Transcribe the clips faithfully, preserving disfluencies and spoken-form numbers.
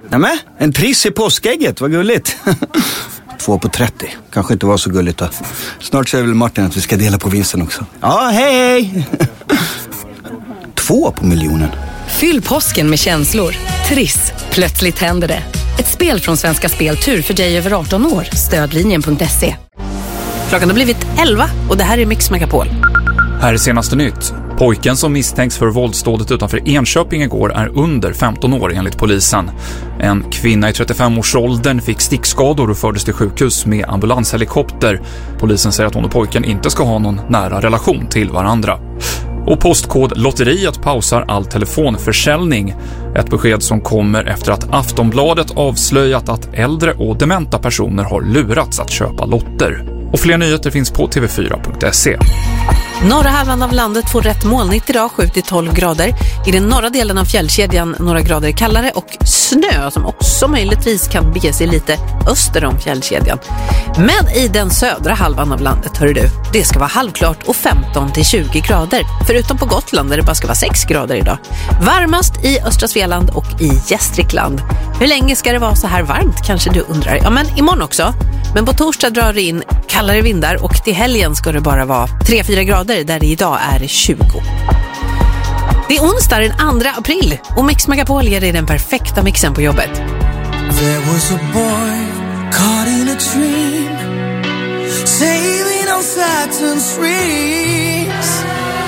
Nämen, en triss i påskägget, vad gulligt. Två på trettio, kanske inte var så gulligt då. Snart säger väl Martin att vi ska dela på vinsten också. Ja, hej hej. Två på miljonen. Fyll påsken med känslor. Triss, plötsligt händer det. Ett spel från Svenska Spel, tur för dig över arton år. Stödlinjen punkt se. Klockan har blivit elva och det här är Mix Megapol. Här är senaste nytt. Pojken som misstänks för våldsdådet utanför Enköping igår är under femton år enligt polisen. En kvinna i trettiofem-årsåldern fick stickskador och fördes till sjukhus med ambulanshelikopter. Polisen säger att hon och pojken inte ska ha någon nära relation till varandra. Och Postkodlotteriet pausar all telefonförsäljning. Ett besked som kommer efter att Aftonbladet avslöjat att äldre och dementa personer har lurats att köpa lotter. Och fler nyheter finns på t v fyra punkt se. Norra halvan av landet får rätt molnigt idag, sju till tolv grader. I den norra delen av fjällkedjan några grader kallare och snö som också möjligtvis kan bege sig lite öster om fjällkedjan. Men i den södra halvan av landet, hör du, det ska vara halvklart och femton till tjugo grader. Förutom på Gotland där det bara ska vara sex grader idag. Varmast i östra Svealand och i Gästrikland. Hur länge ska det vara så här varmt, kanske du undrar? Ja, men imorgon också. Men på torsdag drar det in kallare vindar och till helgen ska det bara vara tre till fyra grader där det idag är tjugo. Det är onsdag den andra april och Mix Megapol ger dig den perfekta mixen på jobbet. There was a boy caught in a dream, sailing on Saturn's rings.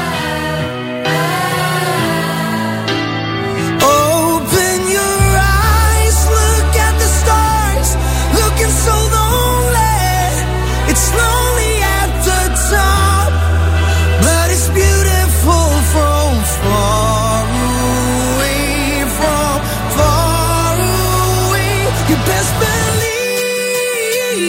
Open your eyes, look at the stars, looking so lonely. It's lonely at the top, but it's beautiful from far away, from far away. You best believe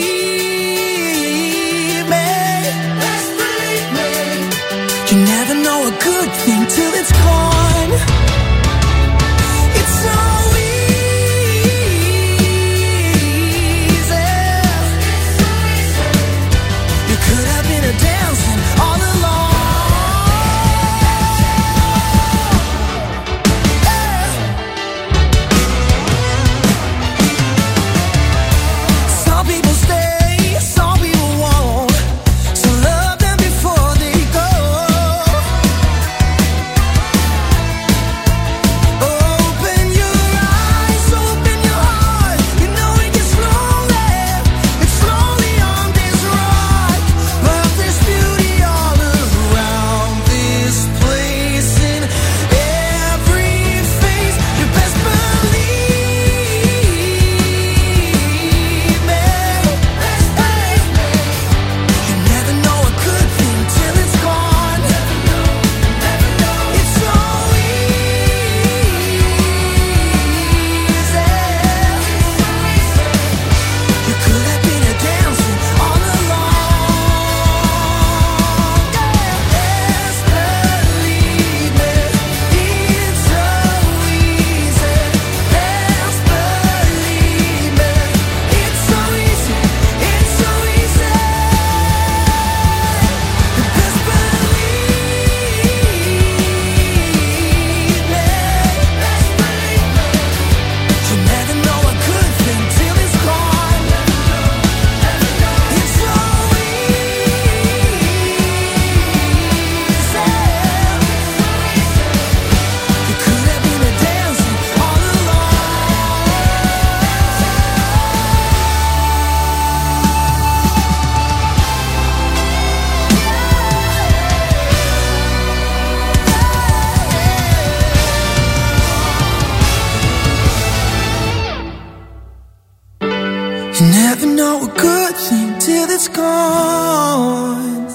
me, best believe me. You never know a good thing till it's gone. It's so dancing all along. Yeah. Some people stay, some people won't. So love them before they go. Open your eyes, open your heart. You know it gets lonely. It's lonely on this ride, but there's beauty all around this place in every face. You best believe me. You never know a good thing till it's gone. It's so easy. You could have been a dancing all along. Yes, believe me, it's so easy. Yes, believe me, it's so easy. It's so easy. You best believe me. You never know a good thing till it's gone. It's so easy. You could have been a dancing all along. You never know a good thing till it's gone.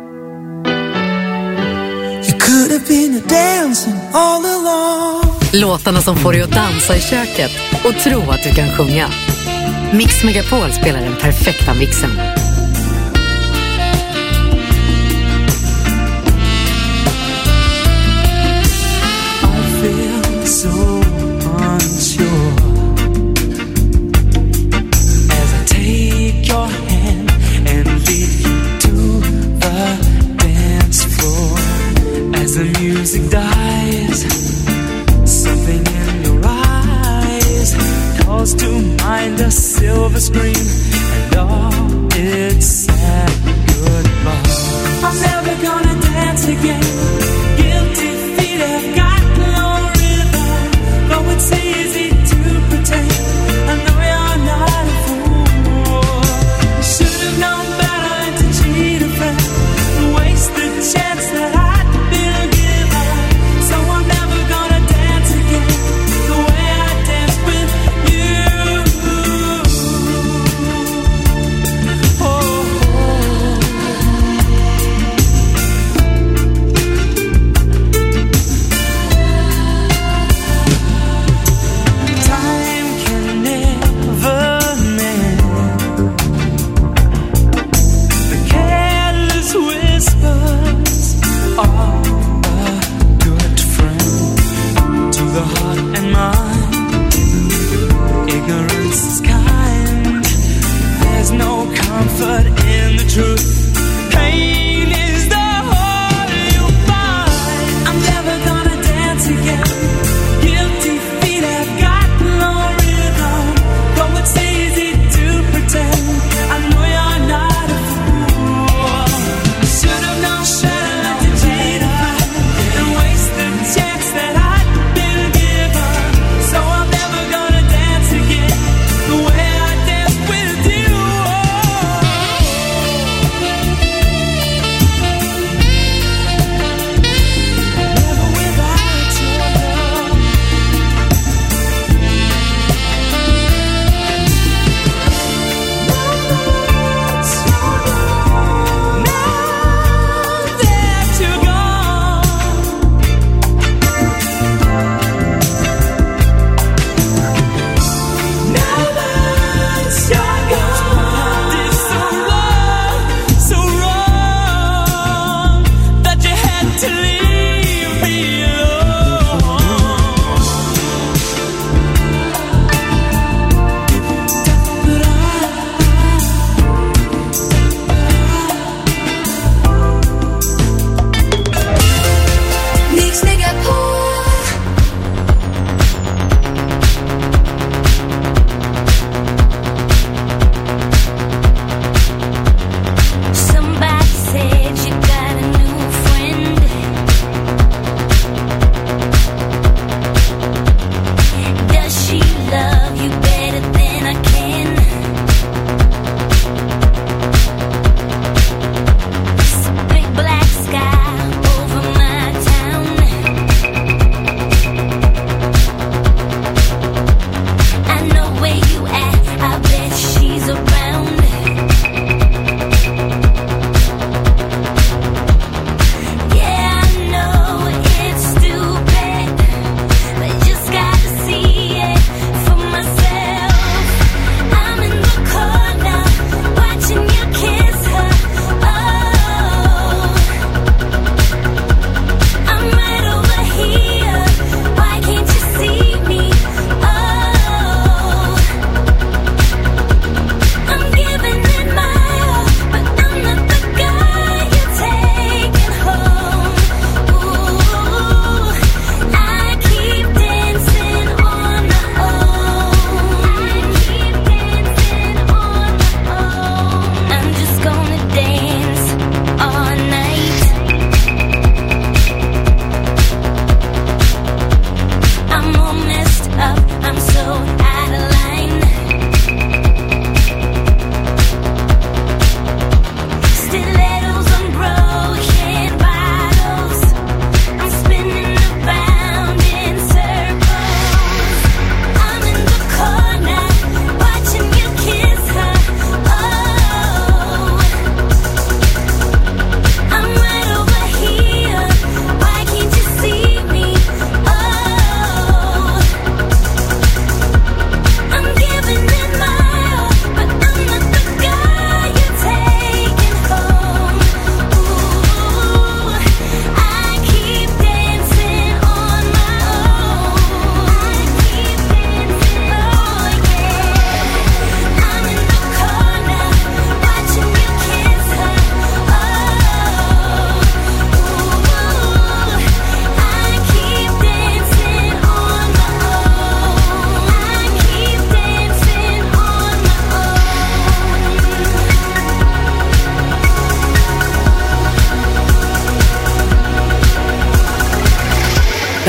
You could have been a dancing all along. Låtarna som får dig att dansa i köket och tro att du kan sjunga. Mix Megapol spelar den perfekta mixen. I feel so unsure as I take your hand and lead you to the dance floor. As the music dies, something in your eyes behind a silver screen, and all it's sad goodbye. I'm never gonna dance again. Guilty feet have got no rhythm, though it's easy to pretend. I know you're not a fool. You should have known better than to cheat a friend, waste the chance that I'd been given. So I'm never gonna dance again the way I danced with you.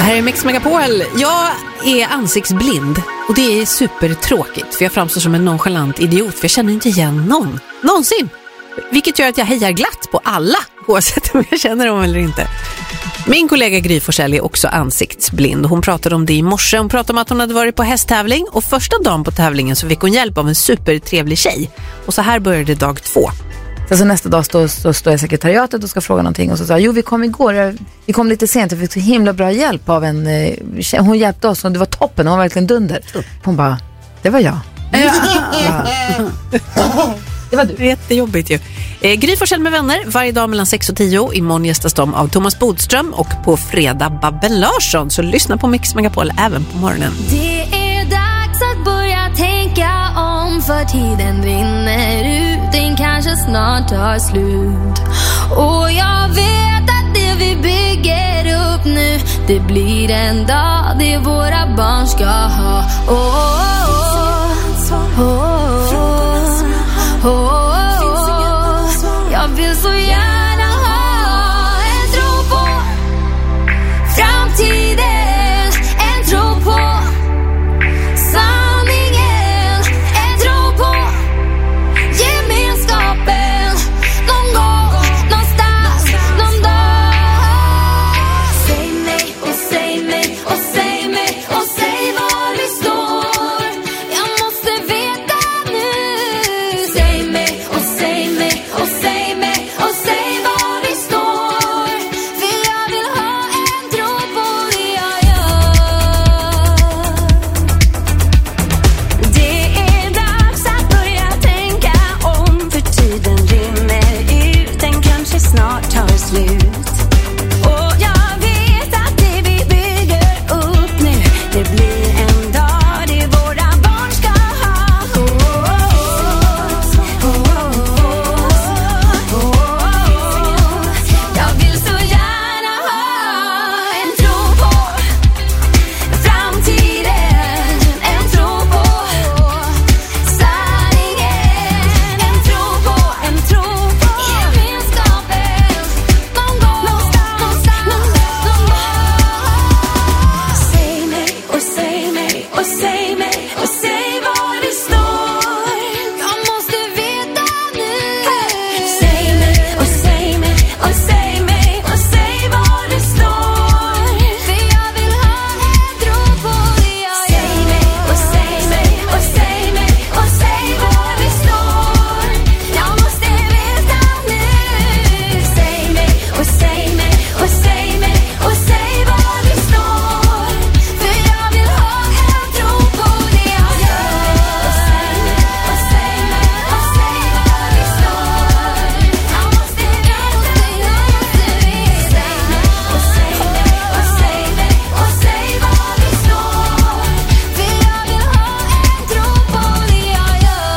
här är Mix Megapol. Jag är ansiktsblind och det är supertråkigt för jag framstår som en nonchalant idiot för jag känner inte igen någon. Någonsin. Vilket gör att jag hejar glatt på alla oavsett om jag känner dem eller inte. Min kollega Gry Forssell är också ansiktsblind. Hon pratade om det i morse. Hon pratade om att hon hade varit på hästtävling och första dagen på tävlingen så fick hon hjälp av en supertrevlig tjej. Och så här började dag två. Alltså nästa dag står, så står jag i sekretariatet och ska fråga någonting och så sa jag, jo vi kom igår, vi kom lite sent och fick så himla bra hjälp av en, hon hjälpte oss och det var toppen, hon var verkligen dunder. Hon bara, det var jag. Ja. Det var du. Jättejobbigt ju. Eh, Gry Forssell med vänner varje dag mellan sex och tio. Imorgon gästas de av Thomas Bodström och på fredag Babben Larsson. Så lyssna på Mix Megapol även på morgonen. Det är dags att börja tänka om för tiden rinner ut. Den kanske snart tar slut. Och jag vet att det vi bygger upp nu, det blir en dag det våra barn ska ha. Oh, oh, oh, oh, oh, oh. Jag vill så gärna ha en tro på framtiden, en tro på sanningen, en tro på gemenskapen. Någon gång, någonstans, någon dag. Säg mig och säg mig och säg mig och säg var vi står. Jag måste veta nu. Säg mig och säg mig och säg mig och säg var vi står. För jag vill ha en tro på det jag gör. Det är dags att börja tänka om för tiden rinner ut. Den kanske snart tar slut. Och jag vet att det vi bygger upp nu, det blir en dag det våra barn ska ha. Oh, oh, oh, oh, oh, oh. Jag vill så gärna ha en tro på framtiden, en tro på sanningen, en tro på, en tro på gemenskapen. Någon gång, någonstans, någon gång. Säg mig och säg mig och säg mig och säg var vi står. Jag måste veta nu. Säg mig och säg mig och säg mig och säg var vi står. För jag vill ha en tro på det jag gör. Säg mig och säg mig och säg mig och säg var vi står. Jag måste veta nu. Säg mig och säg mig och säg mig och säg var vi står. För jag vill ha en tro på det jag gör. Säg mig och säg mig och säg var vi står. Jag måste veta nu. Säg mig och säg mig och säg mig och säg var vi står. För jag vill ha en tro på det jag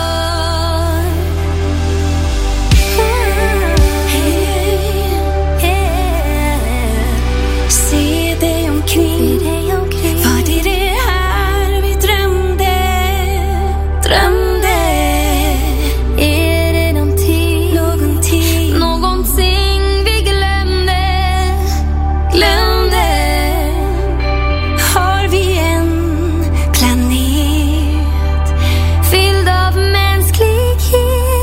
gör. Se dig omkring, var det det här vi drömde, drömde? Är det någonting, någonting, någonting vi glömde, glömde? Har vi en planet fylld av mänsklighet?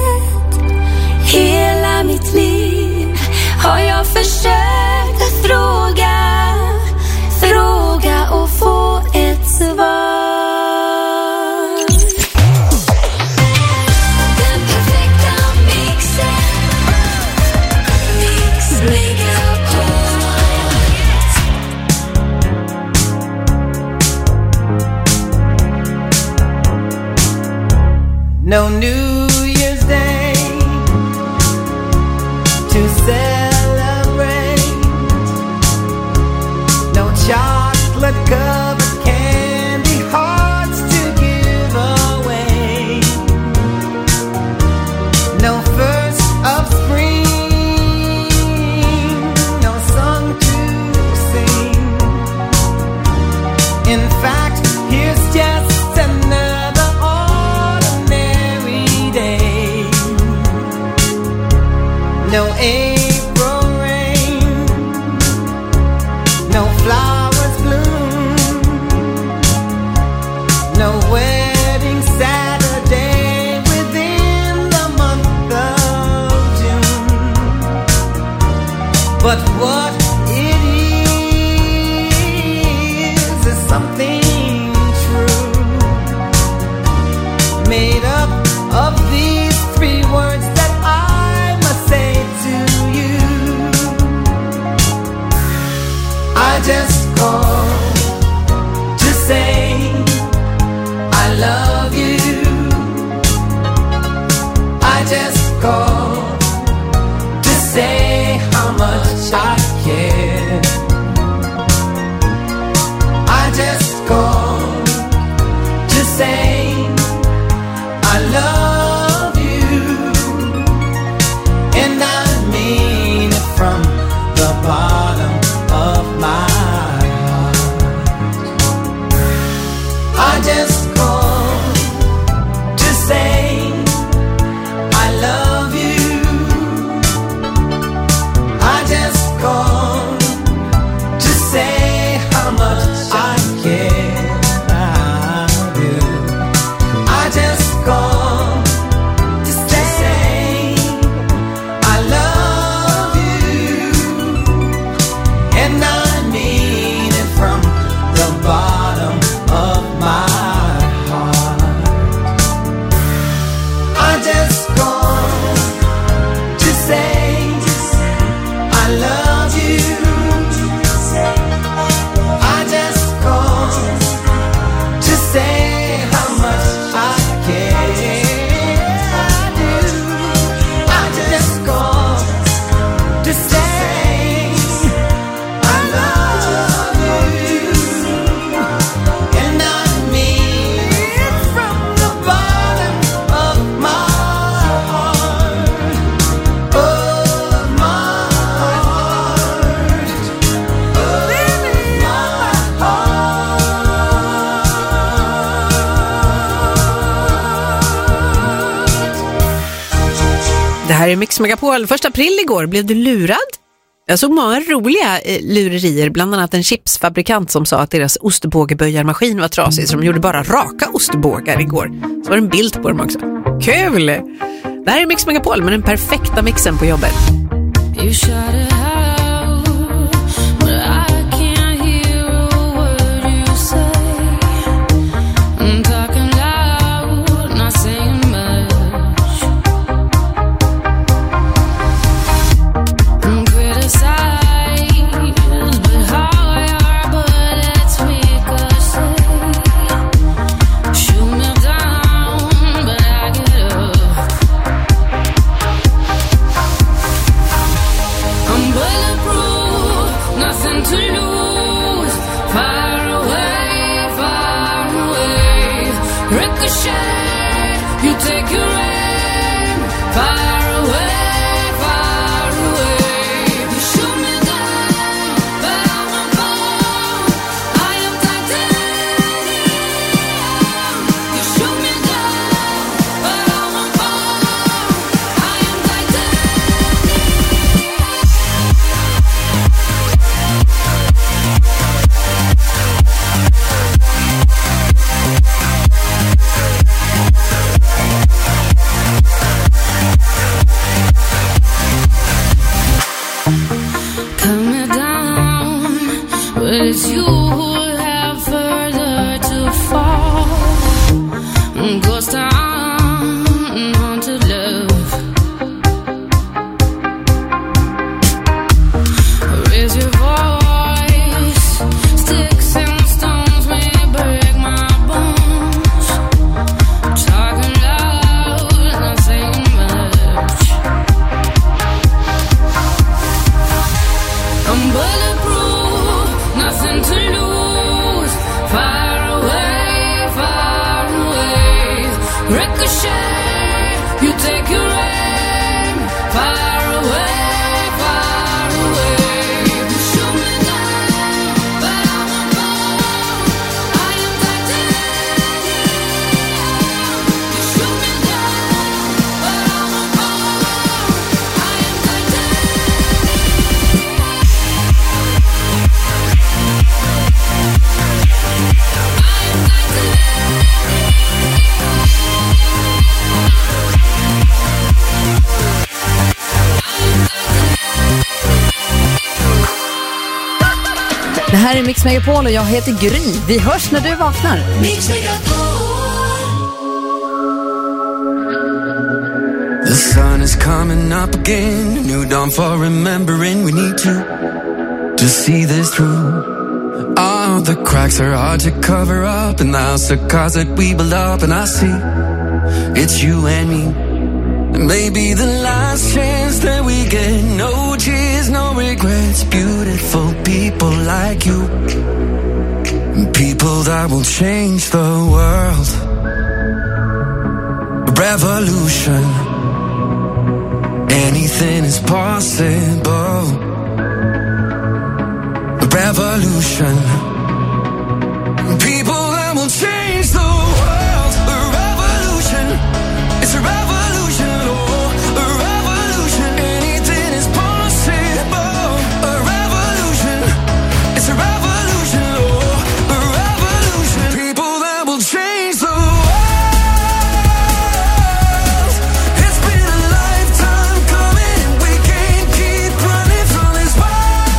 Hela mitt liv har jag försökt att fråga, fråga och få ett svar. Den perfekta mixen, Mix Megapol. No New Year's Day to celebrate. No chocolate covered candy hearts to give away. No first of spring, no song to sing. In fact, here's just another ordinary day. No April rain, no flowers bloom. but what it is is something true, made up of these three words that I must say to you. I just called to say I love you. I just called to say how much I care. I just called to say I love you, and I mean it from the bottom of my heart. I just called to say I love you. I just called to say how much I care. I do. I just called to say I love you, and I mean it from the bottom of my heart. I just called to say I love you. I just called to say how much I care. I do. I just called to say I love you, and I mean it from the bottom of my heart, of my heart, of my Det här är Mix Megapol. Första april igår blev du lurad. Jag såg många roliga eh, lurerier, bland annat en chipsfabrikant som sa att deras ostbågeböjarmaskin var trasig, så de gjorde bara raka ostbågar igår. Så var det en bild på dem också. Kul! Det här är Mix Megapol med den perfekta mixen på jobbet. You shut it out, but I can't hear a word you say. I'm talking loud, not saying much. I'm criticized, but how you're but it's ricochet. Shoot me down, but I get up. I'm bulletproof, nothing to lose. Far away, far away. Ricochet, you take your aim. Far away, far away. You shoot me down, but I won't fall. I am titanium. You shoot me down, but I won't fall. I am titanium. Cut me down, but it's you who have further to fall. Ghost town, haunted love. Raise your voice, sticks and stones may break my bones. Talking loud, not saying much. I'm bulletproof, nothing to lose. Far away, far away. Ricochet, you take your aim. Far away, far away. You shoot me down, but I won't fall. I am titanium. You shoot me down, but I won't fall. I am titanium. här är Mix Megapol och jag heter Gry. Vi hörs när du vaknar. Mix Megapol. The sun is coming up again, a new dawn for remembering we need to to see this through. All the cracks are hard to cover up, and the house of cards that we build up, and I see it's you and me. Maybe the last chance that we get, no tears, no regrets. Beautiful people like you, people that will change the world. Revolution, anything is possible. Revolution, people that will change the world. A revolution, it's a revolution, oh, a revolution. Anything is possible. A revolution, it's a revolution, oh, a revolution. People that will change the world. It's been a lifetime coming, and we can't keep running from this world.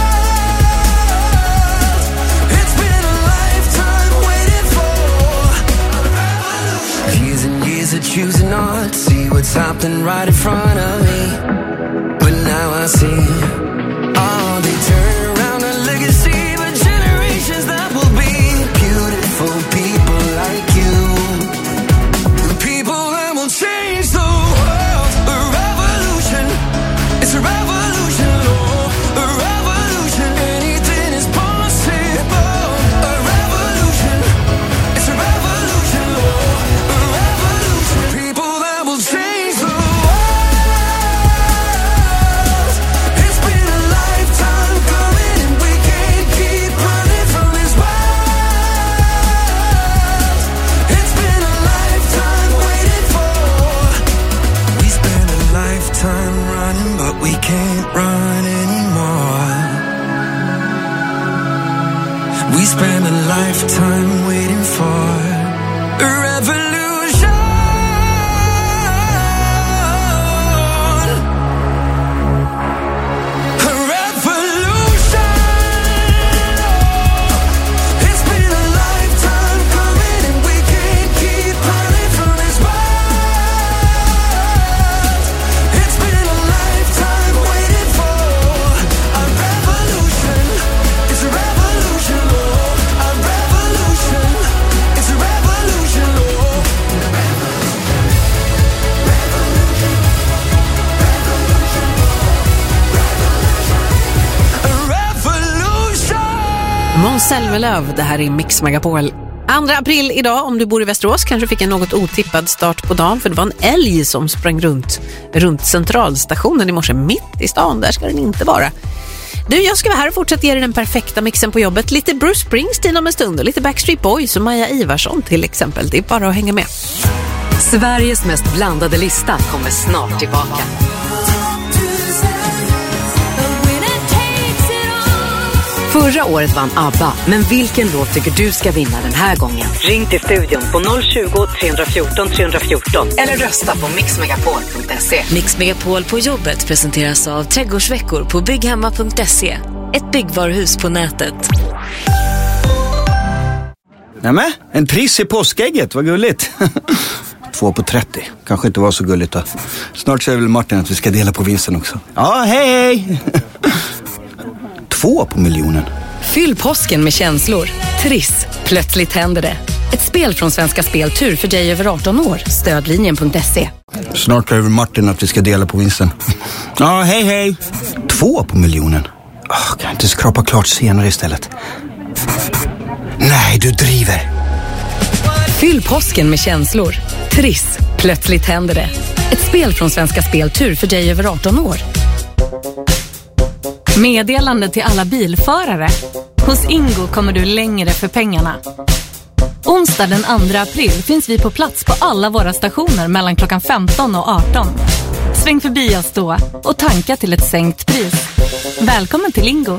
It's been a lifetime waiting for a revolution. Years and years of choosing not to see what's happening right in front of me, but now I see all they turn around a legacy, but generations that will be beautiful people like you, people that will change the world. A revolution, it's a revolution, oh, a revolution. Anything is possible. A revolution, it's a revolution, oh, a revolution. People that will change the world. It's been a lifetime coming, and we can't keep running from this world. It's been a lifetime waiting for. We spent a lifetime running, but we can't run anymore. We spent a lifetime waiting for a revolution. A revolution. It's been a lifetime coming, and we can't keep running from this world. It's been a lifetime waiting for a revolution. It's a revolution, oh, a revolution. It's a revolution, oh. A revolution. Måns Zelmerlöw, det här är Mix Megapol. andra april idag, om du bor i Västerås, kanske fick en något otippad start på dagen, för det var en älg som sprang runt, runt centralstationen i morse, mitt i stan. Där ska den inte vara. Du, jag ska vara här och fortsätta ge dig den perfekta mixen på jobbet. Lite Bruce Springsteen om en stund och lite Backstreet Boys och Maja Ivarsson till exempel. Det är bara att hänga med. Sveriges mest blandade lista kommer snart tillbaka. Förra året vann ABBA, men vilken låt tycker du ska vinna den här gången? Ring till studion på noll tjugo, tre fjorton, tre fjorton eller rösta på mix megapol punkt se. Mix Megapol på jobbet presenteras av Trädgårdsveckor på bygghemma punkt se. Ett byggvaruhus på nätet. Nämen, en triss i påskägget, vad gulligt. Två på trettio, kanske inte var så gulligt då. Snart säger väl Martin att vi ska dela på vinsten också. Ja, hej hej! Två på miljonen. Fyll påsken med känslor. Triss, plötsligt händer det. Ett spel från Svenska Spel Tur för dig över arton år. Stödlinjen punkt se. Snart säger väl Martin att vi ska dela på vinsten. Ja, hej hej! Två på miljonen. Oh, kan jag inte skrapa klart senare istället? Nej, du driver. Fyll påsken med känslor. Triss, plötsligt händer det. Ett spel från Svenska Spel Tur för dig över arton år. Meddelande till alla bilförare. Hos Ingo kommer du längre för pengarna. Onsdag den andra april finns vi på plats på alla våra stationer mellan klockan femton och arton. Sväng förbi oss då och tanka till ett sänkt pris. Välkommen till Ingo.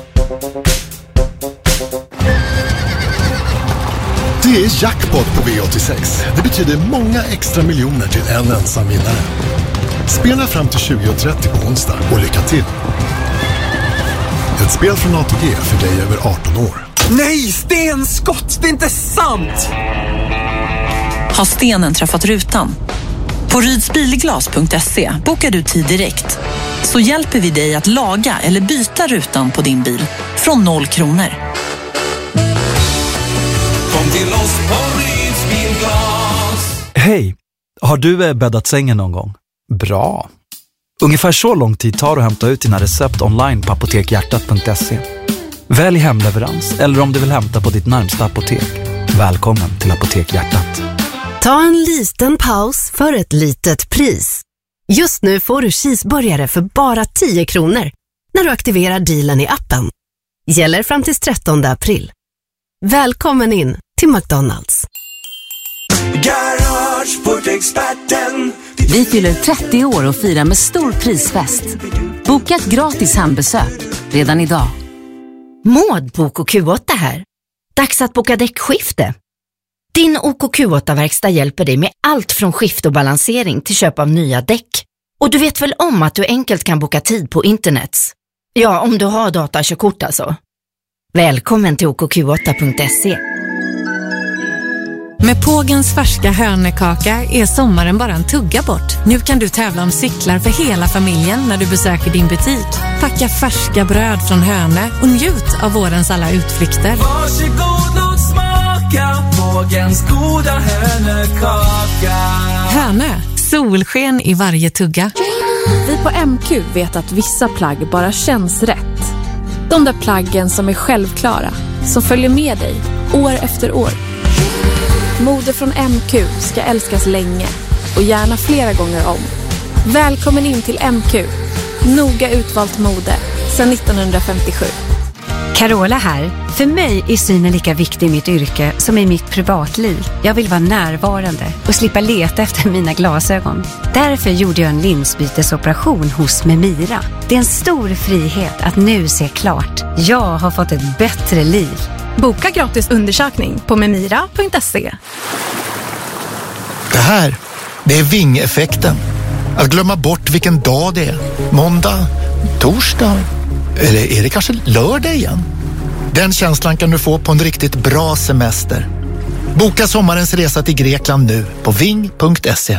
Det är jackpot på V åttiosex. Det betyder många extra miljoner till en ensam vinnare. Spela fram till tjugo trettio på onsdag och lycka till. Ett spel från A T G för dig över arton år. Nej, stenskott! Det är inte sant! Har stenen träffat rutan? På rydsbilglas punkt se bokar du tid direkt. Så hjälper vi dig att laga eller byta rutan på din bil från noll kronor. Kom till oss på Rydsbilglas. Hej, har du eh, bäddat sängen någon gång? Bra. Ungefär så lång tid tar det att hämta ut dina recept online på apotekhjärtat punkt se. Välj hemleverans eller om du vill hämta på ditt närmsta apotek. Välkommen till Apotekhjärtat. Ta en liten paus för ett litet pris. Just nu får du cheeseburgare för bara tio kronor när du aktiverar dealen i appen. Gäller fram till trettonde april. Välkommen in till McDonalds. Garageportexperten. Vi fyller trettio år och firar med stor prisfest. Boka ett gratis hembesök redan idag. Maud på O K Q åtta här. Dags att boka däckskifte. Din O K Q åtta-verkstad hjälper dig med allt från skift och balansering till köp av nya däck. Och du vet väl om att du enkelt kan boka tid på internet? Ja, om du har datakörkort alltså. Välkommen till O K Q åtta punkt se. Med Pågens färska hönekaka är sommaren bara en tugga bort. Nu kan du tävla om cyklar för hela familjen när du besöker din butik. Packa färska bröd från Hönö och njut av vårens alla utflykter. Varsågod, låt smaka Pågens goda hönekaka. Hönö, solsken i varje tugga. Vi på M Q vet att vissa plagg bara känns rätt. De där plaggen som är självklara, som följer med dig år efter år. Mode från M Q ska älskas länge och gärna flera gånger om. Välkommen in till M Q. Noga utvalt mode sedan nittonhundrafemtiosju. Carola här. För mig är synen lika viktig i mitt yrke som i mitt privatliv. Jag vill vara närvarande och slippa leta efter mina glasögon. Därför gjorde jag en linsbytesoperation hos Memira. Det är en stor frihet att nu se klart. Jag har fått ett bättre liv. Boka gratis undersökning på memira punkt se. Det här, det är ving-effekten. Att glömma bort vilken dag det är. Måndag, torsdag, eller är det kanske lördag igen? Den känslan kan du få på en riktigt bra semester. Boka sommarens resa till Grekland nu på ving punkt se.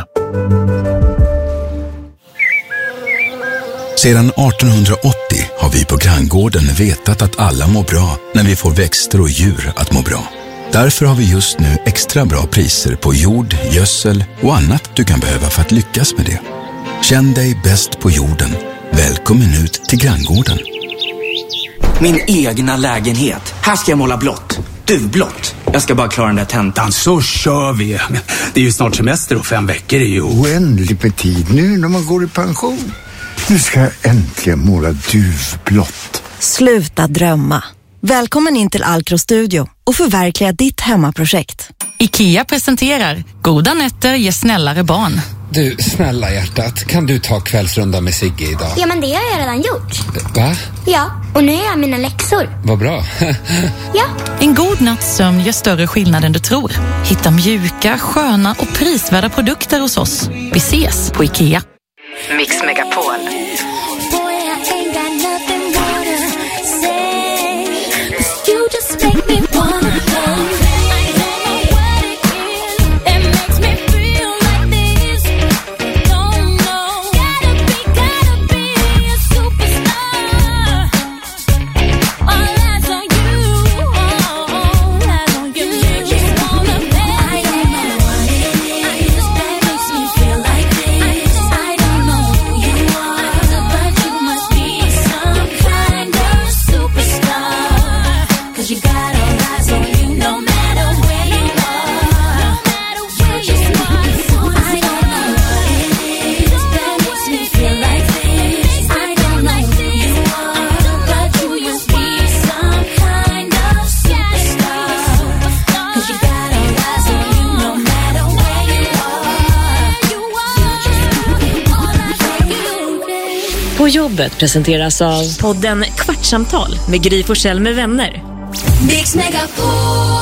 Sedan artonhundraåttio har vi på Granngården vetat att alla mår bra när vi får växter och djur att må bra. Därför har vi just nu extra bra priser på jord, gödsel och annat du kan behöva för att lyckas med det. Känn dig bäst på jorden. Välkommen ut till Granngården. Min egna lägenhet. Här ska jag måla blått. Duvblått. Jag ska bara klara den där tentan. Så kör vi. Det är ju snart semester och fem veckor är ju oändligt med tid nu när man går i pension. Nu ska jag äntligen måla duvblått. Sluta drömma. Välkommen in till Alcro Studio och förverkliga ditt hemmaprojekt. IKEA presenterar Goda nätter ger snällare barn. Du, snälla hjärtat, kan du ta kvällsrunda med Sigge idag? Ja, men det har jag redan gjort. Va? Ja, och nu är jag mina läxor. Vad bra. Ja. En god natts sömn gör större skillnad än du tror. Hitta mjuka, sköna och prisvärda produkter hos oss. Vi ses på IKEA. Mix Megapol. På jobbet presenteras av podden Kvartsamtal med Gry Forssell med vänner. Mix Megapol.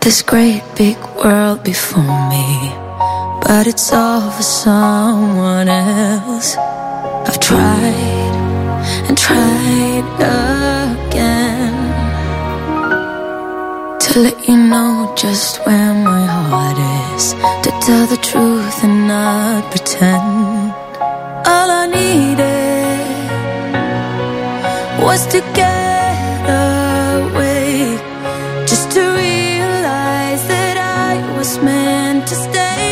this great big world before me, but it's all for someone else. I've tried and tried again to let you know just where my heart is, to tell the truth and not pretend. All I needed was to get away, just to realize that I was meant to stay.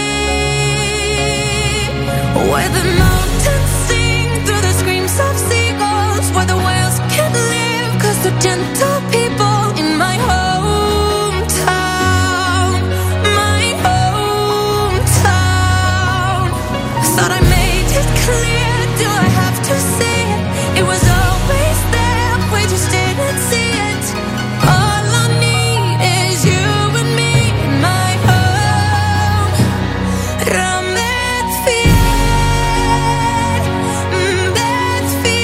Where the mountains sing through the screams of seagulls, where the whales can't live cause they're gentle people. In my hometown, my hometown. Thought I made it clear, do I have to say it? It was always there, we just didn't see it. All I need is you and me in my home. Rammet fier, bet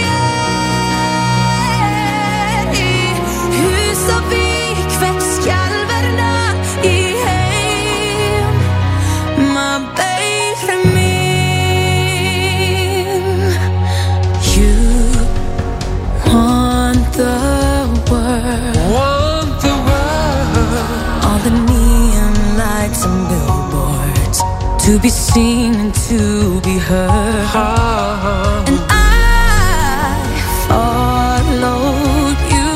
fier. I hus av vikvätt skalverna i hem. Ma bättre min. You want the world, want the world. All the neon lights and billboards, to be seen and to be heard. And I followed you,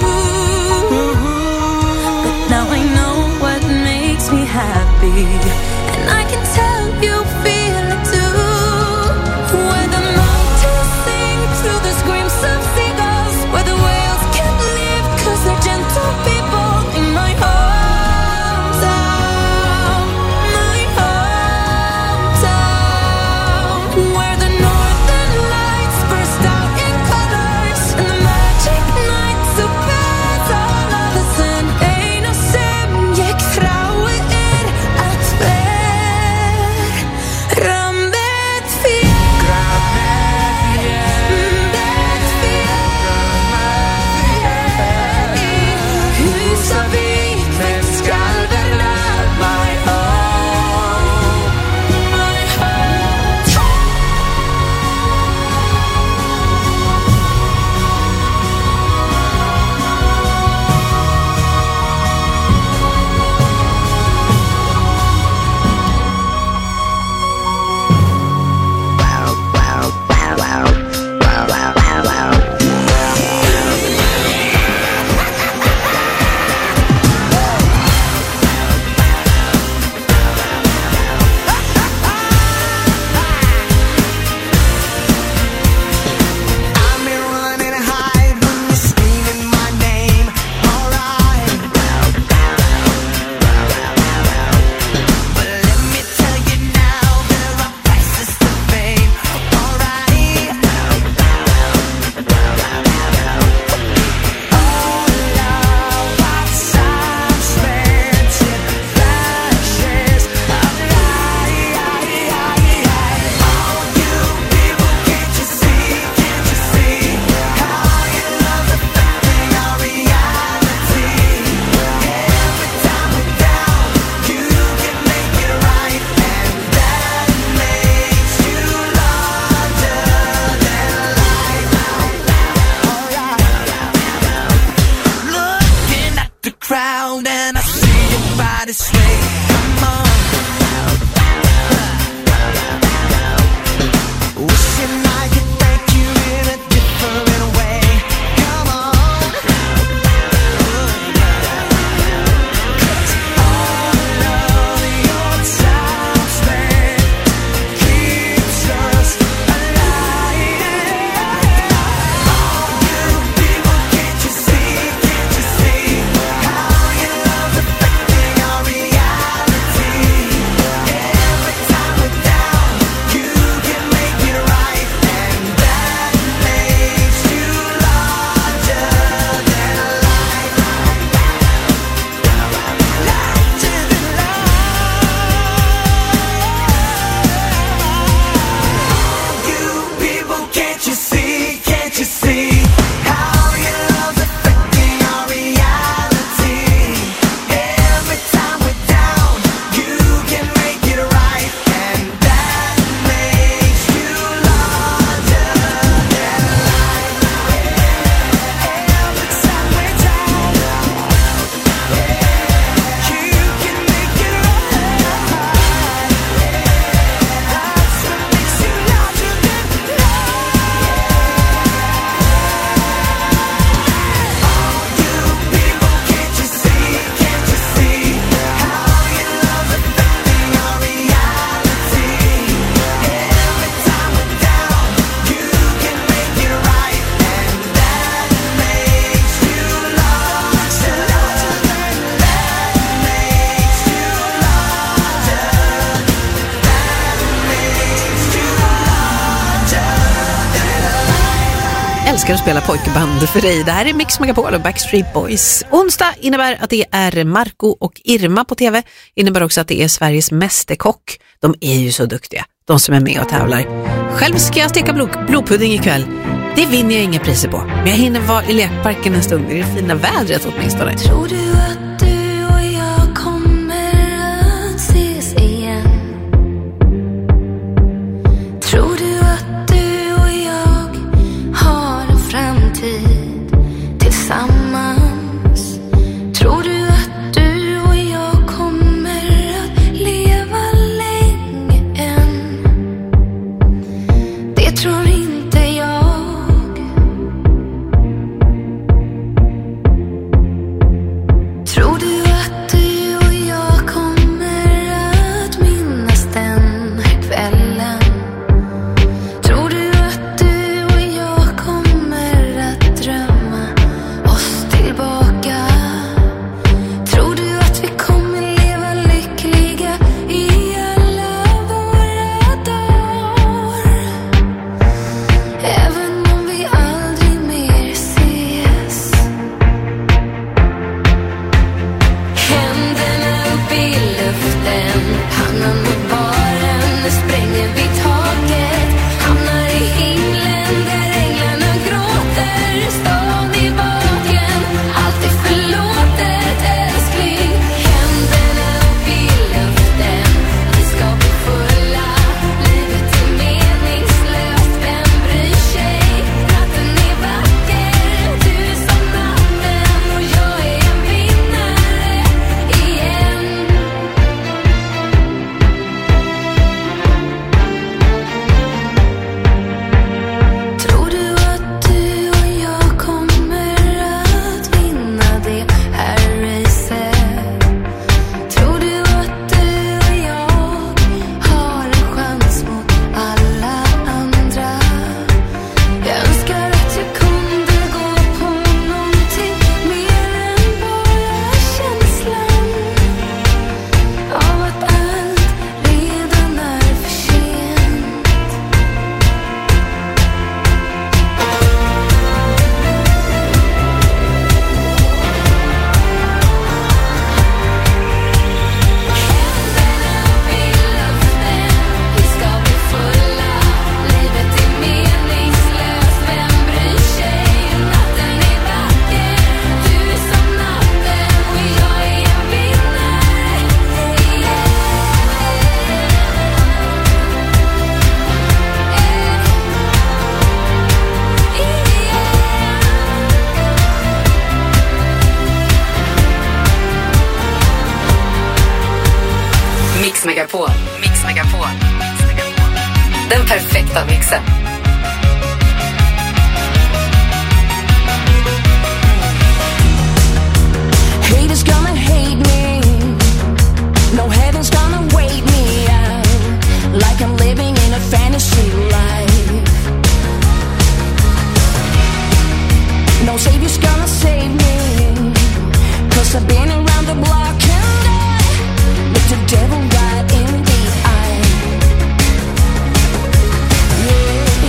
but now I know what makes me happy, and I can tell you feel it too. Where the mountains sing through the screams of seagulls, where the whales can't live cause they're gentle people. In my hometown, my hometown. Where the northern lights burst out in colors, and the magic nights so bad all of a sudden. Ein och sem gick fraue er att ver. Rammet fier, bet fier. I hus av vikvätt skalverna, my home, my hometown. Looking at the crowd and I see your body sway. Come on. Wishing I could thank you in a different way. Come on. 'Cause all of your time spent keeps us alive. All you people, can't you see, can't you see how your love's affecting our reality? älskar att spela pojkband för dig. Det här är Mix Megapol och Backstreet Boys. Onsdag innebär att det är Marco och Irma på tv. Innebär också att det är Sveriges mästerkock. De är ju så duktiga, de som är med och tävlar. Själv ska jag steka blod, blodpudding ikväll. Det vinner jag inga priser på. Men jag hinner vara i lekparken en stund i det fina vädret åtminstone. Tror du att du och jag kommer att ses igen? Tror du att du och jag har en framtid tillsammans? Tror du att du och jag kommer att leva länge än? Det tror inte jag. Tror du att du och jag kommer att minnas den här kvällen? Tror du att du och jag kommer att drömma oss tillbaka? Tror du att vi kommer leva lyckliga i alla våra dagar? Även om vi aldrig mer ses. Händerna upp i luften, pannan mot baren, nu spränger vi taket. Hamnar i himlen där änglarna gråter, stan i baken, allt är förlåtet älskling. Händerna upp i luften, vi ska bli fulla, livet är meningslöst, vem bryr sig? Natten är vacker, du som natten, och jag är en vinnare igen. Tror du att du och jag kommer att vinna det här racet? Tror du att du och jag har en chans mot alla andra? Jag önskar att jag kunde gå på någonting mer än bara känslan av att allt redan är för sent. Vi ska bli fulla, livet är meningslöst, vem bryr sig? Natten är vacker, du är som natten, och jag är en vinnare igen. Mix Megapol, Mix Megapol, Mix Megapol. Den perfekta mixen. Haters gonna hate me, no heaven's gonna wait me out, like I'm living in a fantasy life. No savior's gonna save me, 'cause I've been around the block and I looked the devil right in the eye. Yeah.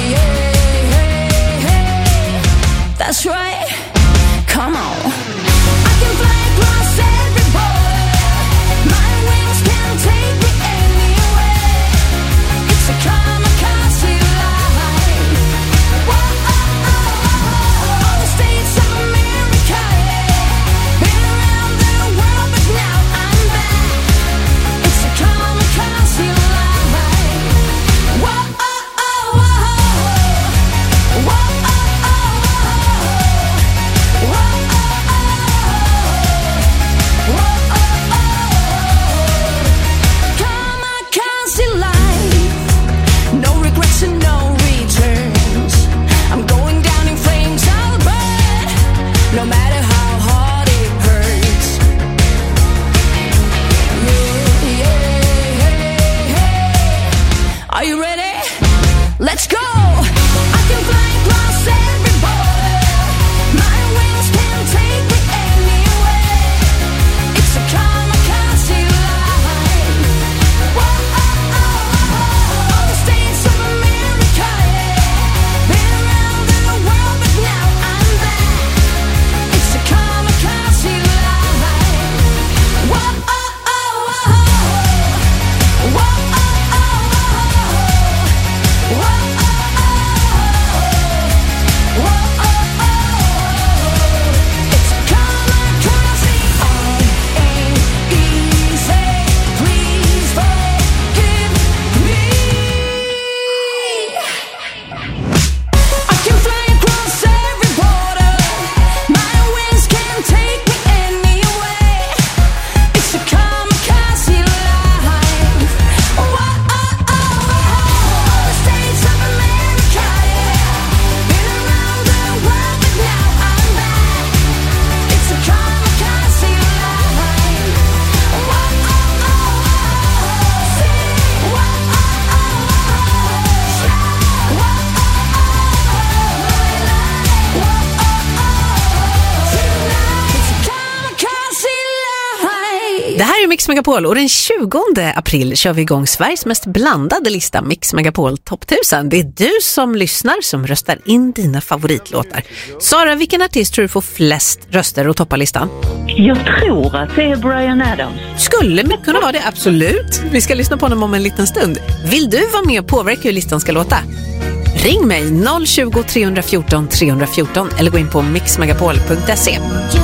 Mix Megapol och den tjugonde april kör vi igång Sveriges mest blandade lista Mix Megapol Top tusen. Det är du som lyssnar som röstar in dina favoritlåtar. Sara, vilken artist tror du får flest röster och toppar listan? Jag tror att det är Bryan Adams. Skulle kunna vara det, absolut. Vi ska lyssna på honom om en liten stund. Vill du vara med och påverka hur listan ska låta? Ring mig noll tjugo, tre fjorton, tre fjorton eller gå in på mix megapol punkt se.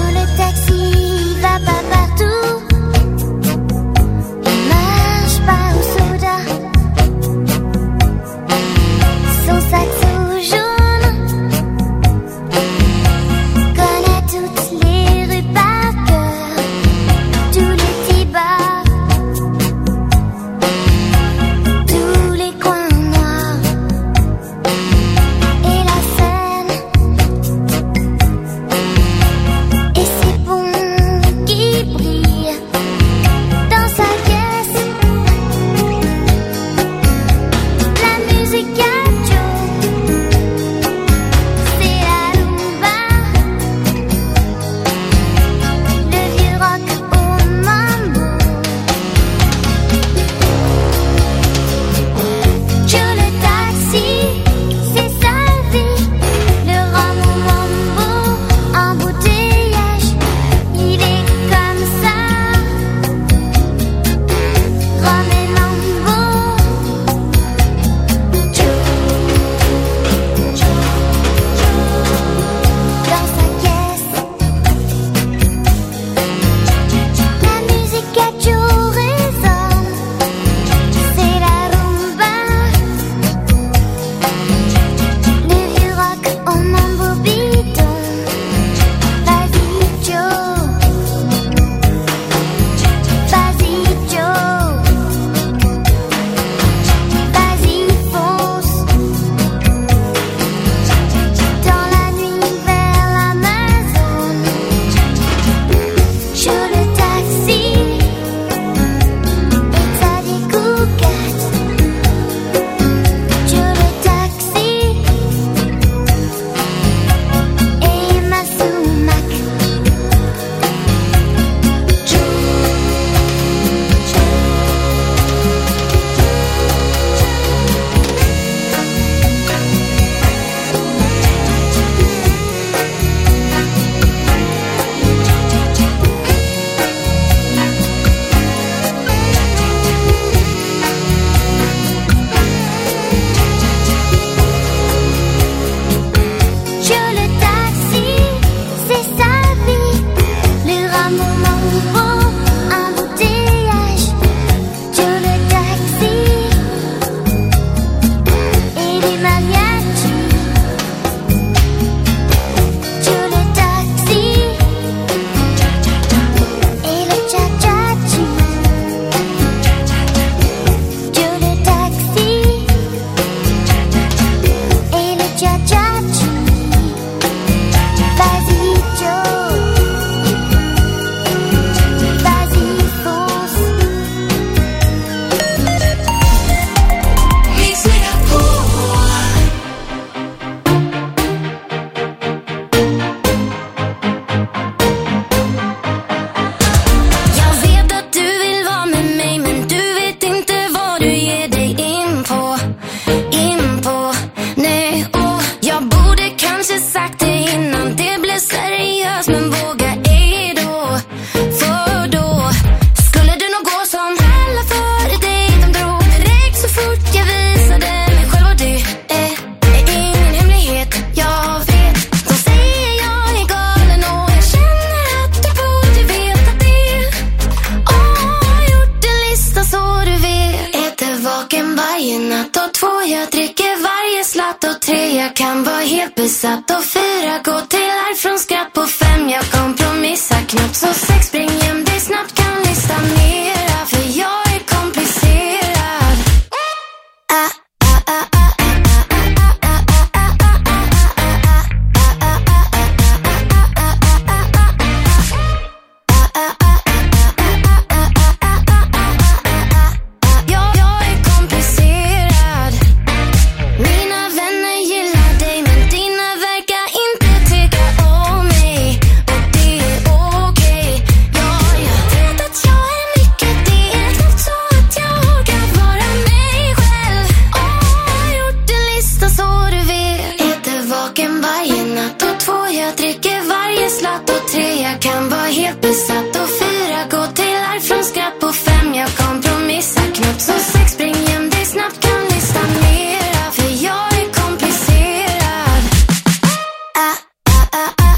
jag kan vara helt besatt. Och fyra gå till arv från skratt. På fem jag kompromissar knappt. Så sex spring hem dig snabbt, kan lista mera. För jag är komplicerad. Ah, ah, ah, ah. Mycket natt. Och tre, jag kan vara helt besatt. Och fyra, gå till arv från skratt. Och fem, jag kompromissar knappt. Så sex, spring hem dig snabbt, kan lista mera. För jag är komplicerad. Ah, ah, ah, ah.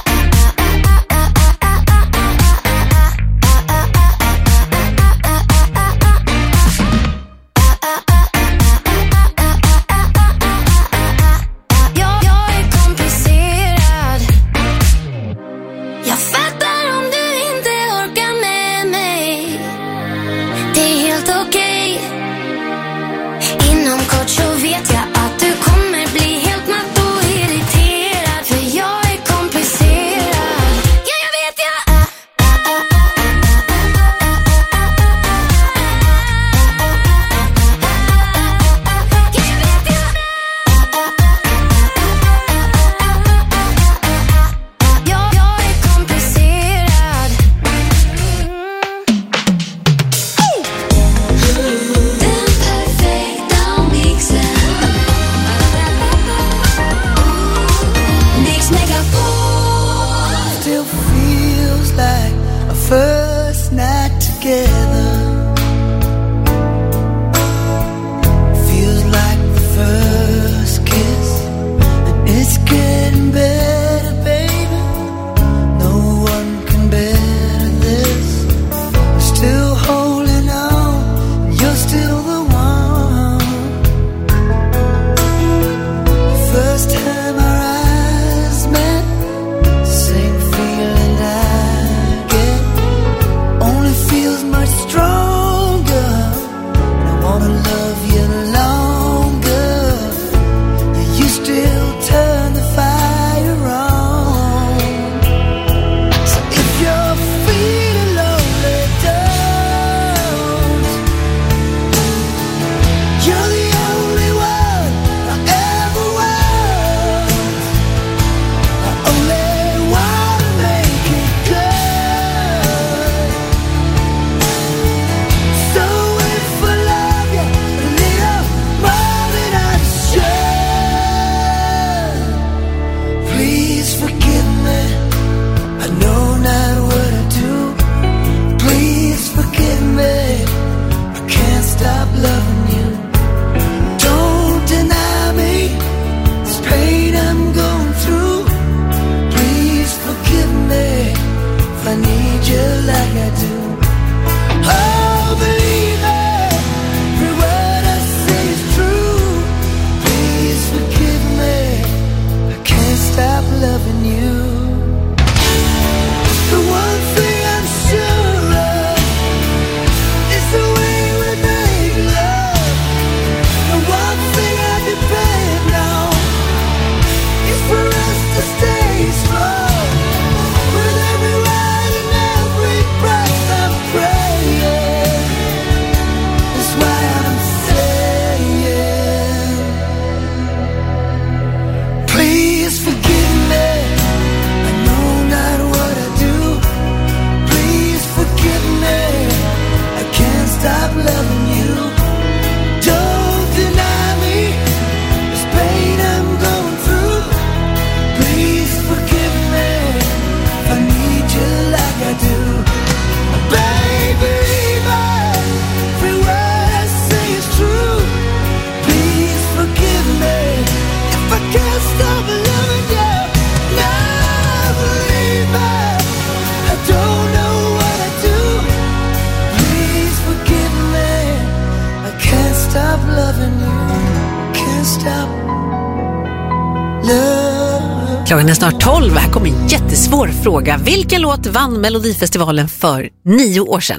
Klockan är snart tolv. Här kommer en jättesvår fråga. Vilken låt vann Melodifestivalen för nio år sedan?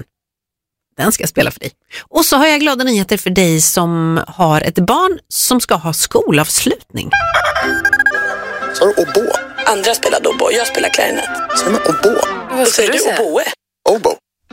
Den ska jag spela för dig. Och så har jag glada nyheter för dig som har ett barn som ska ha skolavslutning. Så har du obo? Andra spelar obo, jag spelar klarinett. Så är man obo? Vad säger du? Oboe? Obo.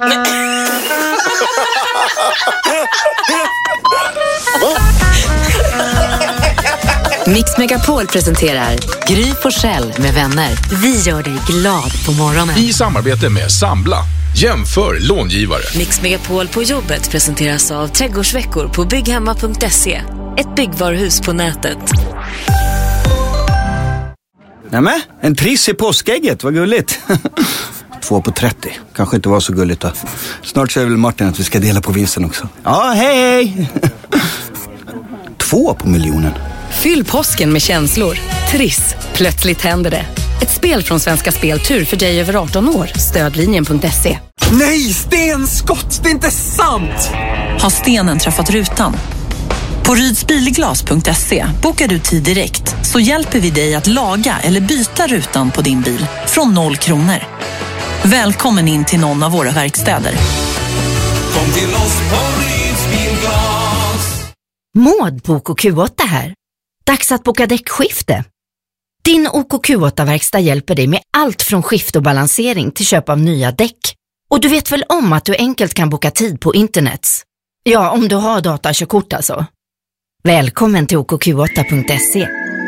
Mix Megapol presenterar Gry Forssell med vänner. Vi gör dig glad på morgonen. I samarbete med Sambla. Jämför långivare. Mix Megapol på jobbet presenteras av Trädgårdsveckor på bygghemma punkt se. Ett byggvaruhus på nätet. Nämen, en triss i påskägget, vad gulligt. Två på trettio, kanske inte var så gulligt då. Snart säger väl Martin att vi ska dela på vinsten också. Ja, hej hej! Två på miljonen. Fyll påsken med känslor. Triss, plötsligt händer det. Ett spel från Svenska Spel Tur för dig över arton år. Stödlinjen punkt se. Nej, stenskott! Det är inte sant! Har stenen träffat rutan? På rydsbilglas punkt se bokar du tid direkt, så hjälper vi dig att laga eller byta rutan på din bil från noll kronor. Välkommen in till någon av våra verkstäder. Kom till oss på Rydsbilglas. Maud på O K Q åtta här. Dags att boka däckskifte. Din O K Q åtta-verkstad hjälper dig med allt från skift och balansering till köp av nya däck. Och du vet väl om att du enkelt kan boka tid på internet? Ja, om du har datakörkort alltså. Välkommen till O K Q åtta punkt se.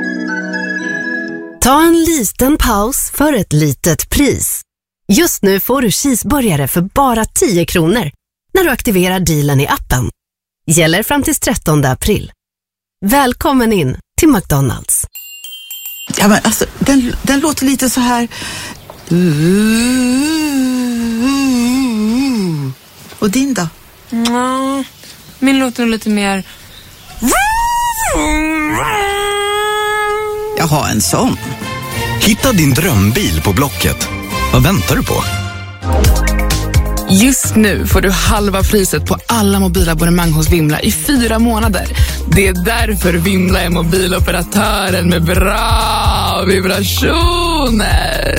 Ta en liten paus för ett litet pris. Just nu får du cheeseburgare för bara tio kronor när du aktiverar dealen i appen. Gäller fram till trettonde april. Välkommen in till McDonalds. Ja, men alltså, den, den låter lite så här... Och din då? Mm, min låter lite mer... Jag har en sån. Hitta din drömbil på Blocket. Vad väntar du på? Just nu får du halva priset på alla mobilabonnemang hos Vimla i fyra månader. Det är därför Vimla är mobiloperatören med bra vibrationer.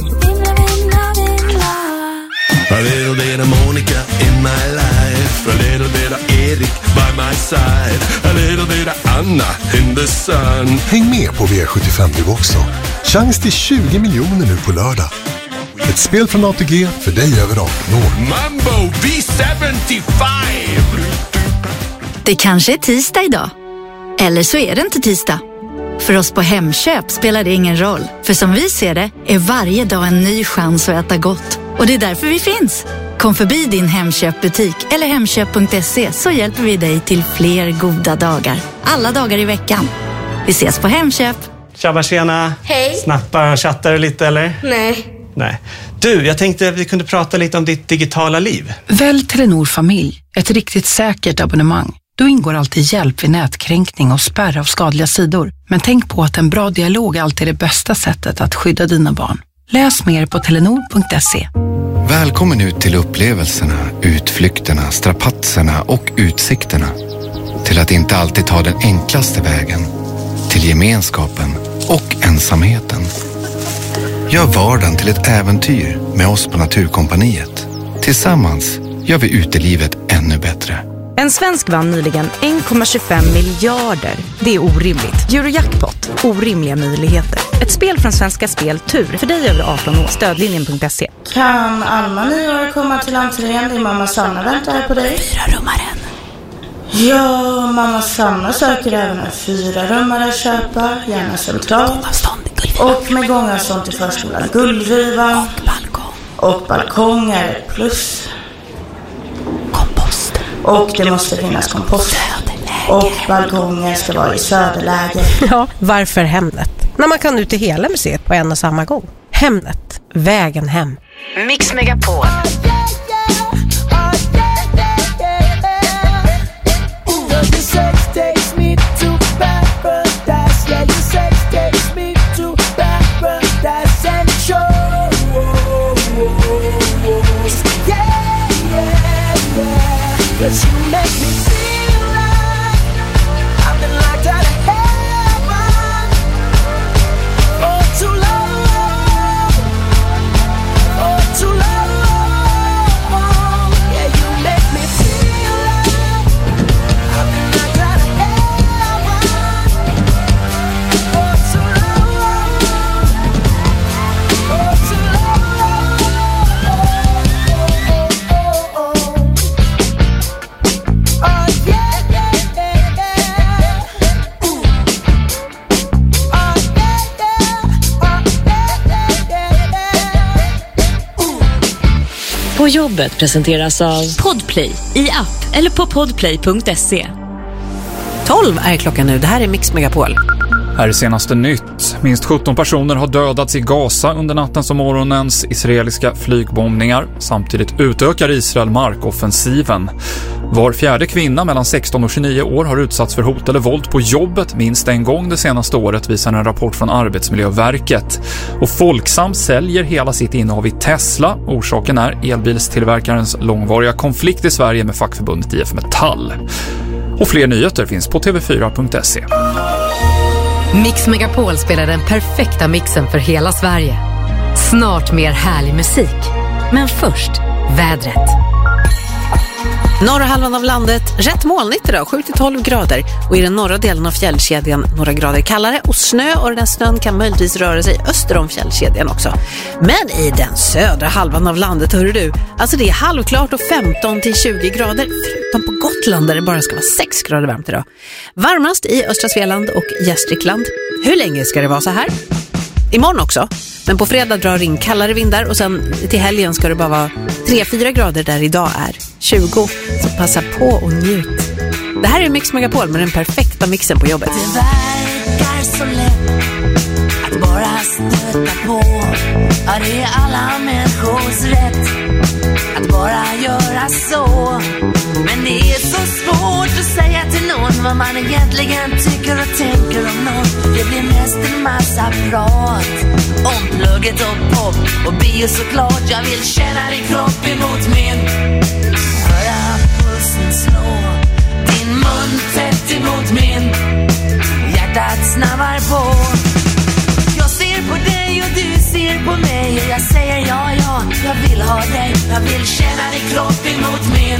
A little bit of Monica in my life. A little bit of Erik by my side. A little bit of Anna in the sun. Häng med på V sjuttiofem nu också. Chans till tjugo miljoner nu på lördag. Ett spel från A T G för dig över arton år. Mambo V sjuttiofem. Det kanske är tisdag idag. Eller så är det inte tisdag. För oss på Hemköp spelar det ingen roll. För som vi ser det är varje dag en ny chans att äta gott. Och det är därför vi finns. Kom förbi din Hemköpbutik eller hemköp punkt se så hjälper vi dig till fler goda dagar. Alla dagar i veckan. Vi ses på Hemköp. Tjabba tjena. Hej. Snappa, chattar du lite eller? Nej. Nej. Du, jag tänkte att vi kunde prata lite om ditt digitala liv. Välj Telenor Familj. Ett riktigt säkert abonnemang. Då ingår alltid hjälp vid nätkränkning och spärr av skadliga sidor. Men tänk på att en bra dialog alltid är det bästa sättet att skydda dina barn. Läs mer på telenor punkt se. Välkommen ut till upplevelserna, utflykterna, strapatserna och utsikterna. Till att inte alltid ta den enklaste vägen. Till gemenskapen och ensamheten. Gör vardagen till ett äventyr med oss på Naturkompaniet. Tillsammans gör vi utelivet ännu bättre. En svensk vann nyligen en komma tjugofem miljarder. Det är orimligt. Eurojackpot. Orimliga möjligheter. Ett spel från Svenska Spel Tur för dig över arton år. Stödlinjen punkt se. Kan Alma nio år komma till entrén? Din mamma Sanna väntar här på dig. Fyra rummaren. Ja, mamma Sanna söker även en fyra rummare att köpa. Gärna central. Och med gångavstånd till förskolan Gullvivan. Och balkong. Och balkonger plus. Kompost. Och det måste finnas kompost. Och balkonger ska vara i söderläge. Ja, varför Hemnet? När man kan ut till hela museet på en och samma gång. Hemnet, vägen hem. Mix Megapol. Cause you make me feel like I've been locked out of heaven for too long, for too long. Yeah, you make me feel like I've been locked out of heaven for too long, for too På jobbet presenteras av Podplay i app eller på podplay punkt se. tolv är klockan nu. Det här är Mix Megapol. Här är senaste nytt. Minst sjutton personer har dödats i Gaza under nattens och morgonens israeliska flygbombningar. Samtidigt utökar Israel markoffensiven. Var fjärde kvinna mellan sexton och tjugonio år har utsatts för hot eller våld på jobbet minst en gång det senaste året, visar en rapport från Arbetsmiljöverket. Och Folksam säljer hela sitt innehav i Tesla. Orsaken är elbilstillverkarens långvariga konflikt i Sverige med fackförbundet I F Metall. Och fler nyheter finns på t v fyra punkt se. Mix Megapol spelar den perfekta mixen för hela Sverige. Snart mer härlig musik. Men först, vädret. Norra halvan av landet, rätt molnigt idag, sju till tolv grader. Och i den norra delen av fjällkedjan några grader kallare och snö, och den snön kan möjligtvis röra sig öster om fjällkedjan också. Men i den södra halvan av landet, hör du, alltså det är halvklart och femton till tjugo grader, förutom på Gotland där det bara ska vara sex grader varmt idag. Varmast i östra Svealand och Gästrikland. Hur länge ska det vara så här? Imorgon också. Men på fredag drar in kallare vindar och sen till helgen ska det bara vara tre till fyra grader där idag är tjugo. Så passa på och njut. Det här är Mix Megapol med den perfekta mixen på jobbet. Det verkar så lätt att bara stöta på. Ja, det är alla människors rätt att bara göra så. Men det är så svårt att säga till någon vad man egentligen tycker och tänker om någon. Det blir mest en massa prat om plugget och pop och bio såklart. Jag vill känna din kropp emot min, höra pulsen slå, din mun tätt emot min, hjärtat snabbar på. Jag ser på dig och du ser på mig och jag säger ja, ja, jag vill ha dig. Jag vill känna din kropp emot min.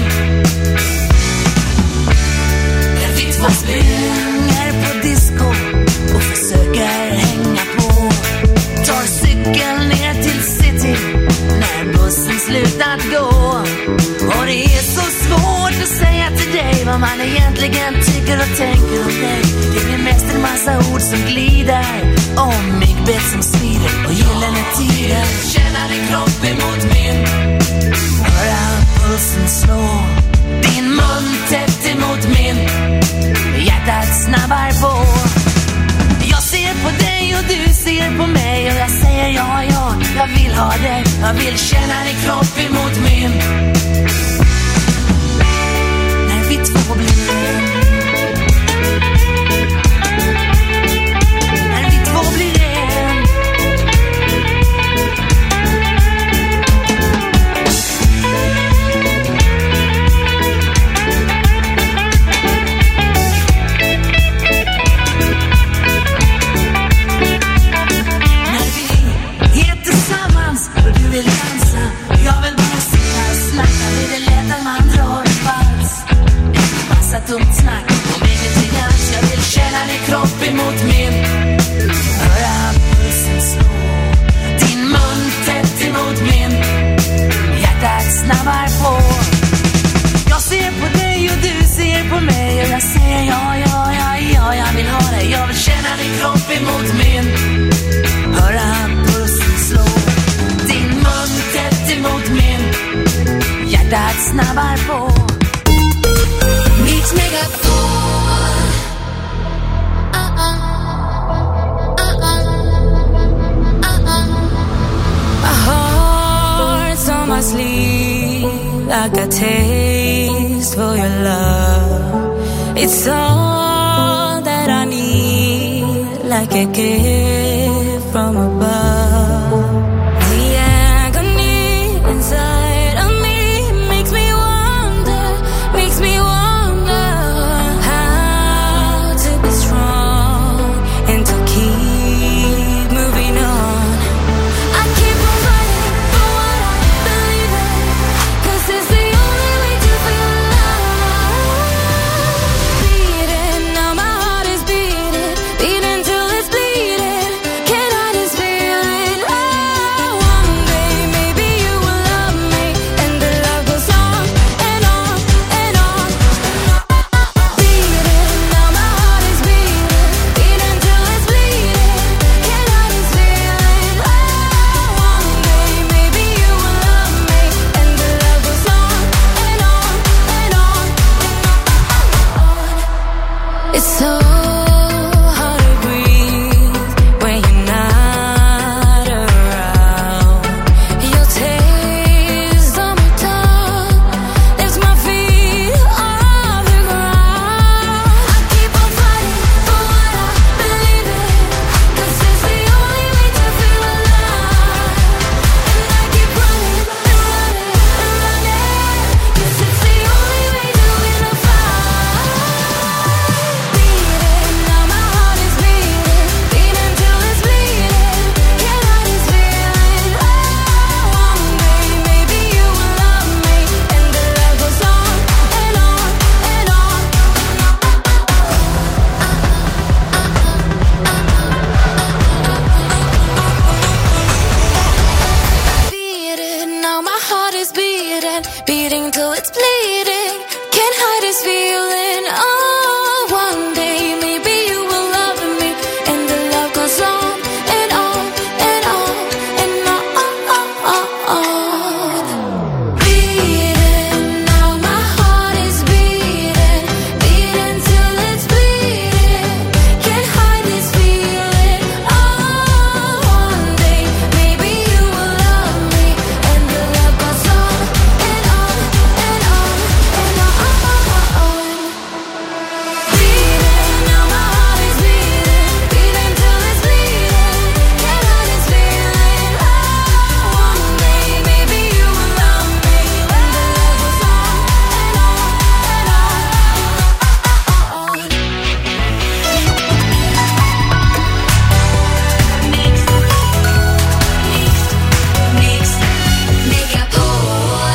När vi två springer på disco och försöker hänga på, tar cykeln ner till city när bussen slutat gå. Och det är så svårt att säga till dig vad man egentligen tycker och tänker om dig. Det blir mest en massa ord som glider om myggbett som svider och gyllene tider. Känna din kropp emot min, höra pulsen slå, din mun tätt emot min, hjärtat snabbar på. Jag ser på dig och du ser på mig och jag säger ja, ja, jag vill ha dig. Jag vill känna din kropp emot min. När vi två blir en, när vi två blir en. När vi är tillsammans och du vill dansa, jag vill bara sitta och snacka. Det är lätt att man drar en vals, en massa tomt snack om ingenting alls. Jag vill känna din kropp emot min, höra pulsen slå, din mun tätt emot min, hjärtat snabbar på. Jag ser på dig och du ser på mig och jag säger ja, ja, ja, ja, jag vill ha dig. Jag vill känna din kropp emot min, höra pulsen slå, din mun tätt emot min, hjärtat snabbar på. Mix Megapol. Uh-uh. Uh-uh. Uh-uh. My heart's on my sleeve, I got taste for your love. It's all that I need, like a gift from above. The agony inside of me makes me wonder, makes me wonder how to be strong and to keep moving on. I keep on fighting for what I believe in, 'cause it's the only way to feel love. Beating, now my heart is beating, beating till it's bleeding. beating till it's bleeding. Can't hide his feeling. Oh, one day maybe you will love me, and the love goes on and on and on and on. Beating, now my heart is beating, beating till it's bleeding. Can't hide this feeling. Oh, one day maybe you will love me, and the love goes on and on and on and on. Beating, now my heart is beating, beating till it's bleeding. Can't hide this feeling. Oh, one day maybe you will love me, and the love goes on and on and on. Mix, Megapol.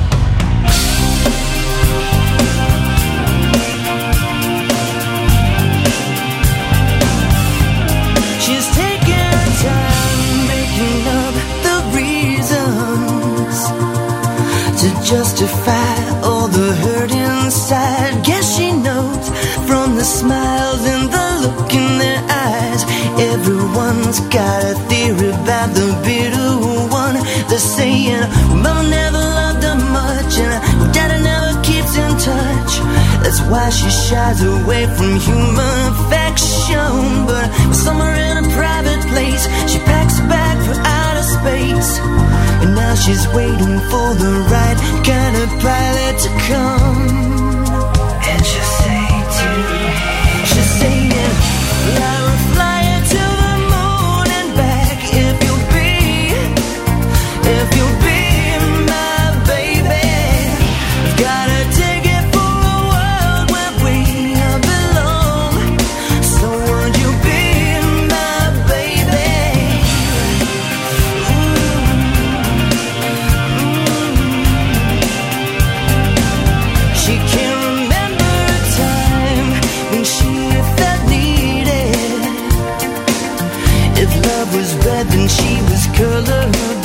She's taking her time making up the reasons to justify all the hurt inside. Guess she knows from the smiles and the look in their eyes. Everyone's got a theory about the bitter one. They're saying mama never loved her much and daddy never keeps in touch. That's why she shies away from human affection. But somewhere in a private place, she packs a bag for outer space. And now she's waiting for the right kind of pilot to come. And she'll say to she'll say, fly, fly to the moon and back if you'll be, if you'll be my baby. Gotta take it for a world where we belong. So would you be my baby? She can't remember a time when she felt needed. If love was red, then she was colorblind.